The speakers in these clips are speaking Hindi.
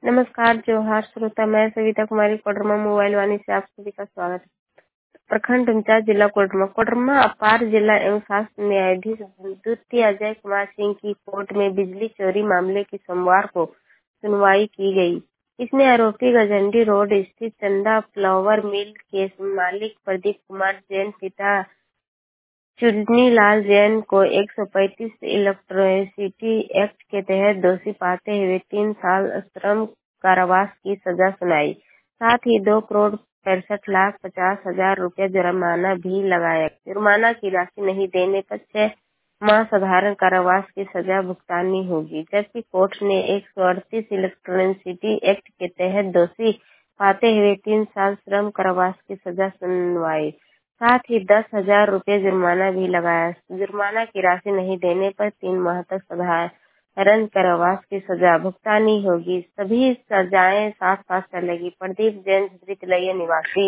नमस्कार, जोहार श्रोता। मैं सविता कुमारी कोडरमा मोबाइल वाणी से आप सभी का स्वागत है। प्रखंड इंचार्ज जिला कोडरमा अपार जिला एवं शास्त्र न्यायाधीश द्वितीय अजय कुमार सिंह की कोर्ट में बिजली चोरी मामले की सोमवार को सुनवाई की गई। इसमें आरोपी गंजडी रोड स्थित चंदा फ्लावर मिल के मालिक प्रदीप कुमार जैन पिता चुन्नीलाल जैन को 135 इलेक्ट्रिसिटी एक्ट के तहत दोषी पाते हुए 3 साल श्रम कारावास की सजा सुनाई। साथ ही 2,65,50,000 रुपये जुर्माना भी लगाया। जुर्माना की राशि नहीं देने पर 6 माह साधारण कारावास की सजा भुगतानी होगी। जबकि कोर्ट ने 138 इलेक्ट्रिसिटी एक्ट के तहत दोषी पाते हुए 3 साल श्रम कारावास की सजा सुनवाई। साथ ही 10,000 रुपये जुर्माना भी लगाया। जुर्माना की राशि नहीं देने पर 3 माह तक साधारण कारावास की सजा भुगतानी होगी। सभी सजाएं साथ साथ चलेगी। प्रदीप जैन झुपड़ी तिलैया निवासी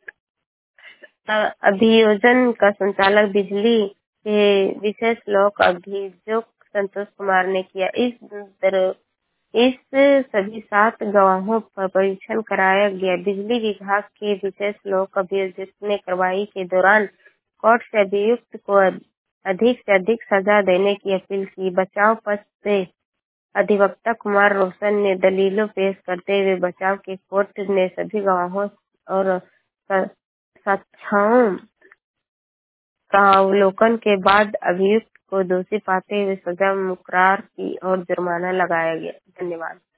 अभियोजन का संचालक बिजली के विशेष लोक अभियोजक संतोष कुमार ने किया। इस सभी 7 गवाहों पर परीक्षण कराया गया। बिजली विभाग के विशेष लोक अभियोजक ने कार्रवाई के दौरान कोर्ट से अभियुक्त को अधिक से अधिक सजा देने की अपील की। बचाव पक्ष से अधिवक्ता कुमार रोशन ने दलीलों पेश करते हुए बचाव के कोर्ट ने सभी गवाहों और साक्ष्यों का अवलोकन के बाद अभियुक्त को दोषी पाते हुए सजा मुकर्रर की और जुर्माना लगाया गया। धन्यवाद।